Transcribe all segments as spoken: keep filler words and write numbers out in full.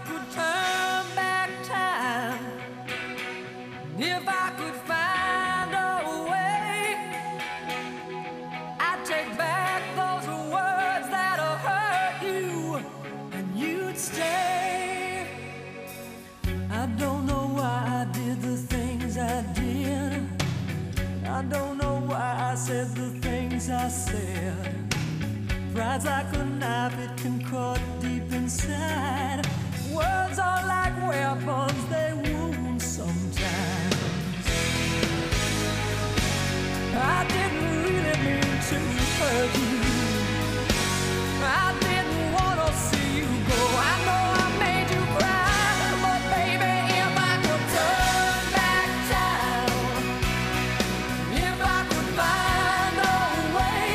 could turn back time, if I could find a way, I'd take back those words that hurt you, and you'd stay. I don't know why I did the things I did. I don't know why I said the things I said. Pride's like a knife, it can cut deep inside. Words are like weapons, they wound sometimes. I didn't really mean to hurt you. I didn't want to see you go. I know I made you cry, but baby, if I could turn back time, if I could find a way,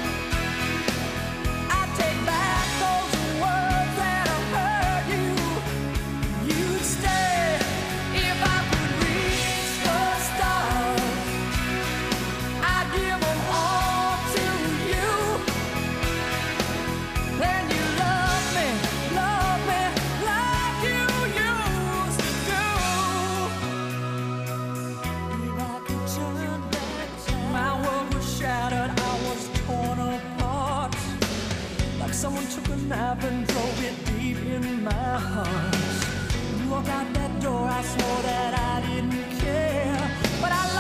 I'd take back those words that hurt you. You'd stay. If I could reach the stars, I'd give them all to you. Then you love me, love me like you used to do. If I could turn back time, my world was shattered, I was torn apart. Like someone took a knife and drove it deep in my heart. You walked out that door, I swore that I didn't care, but I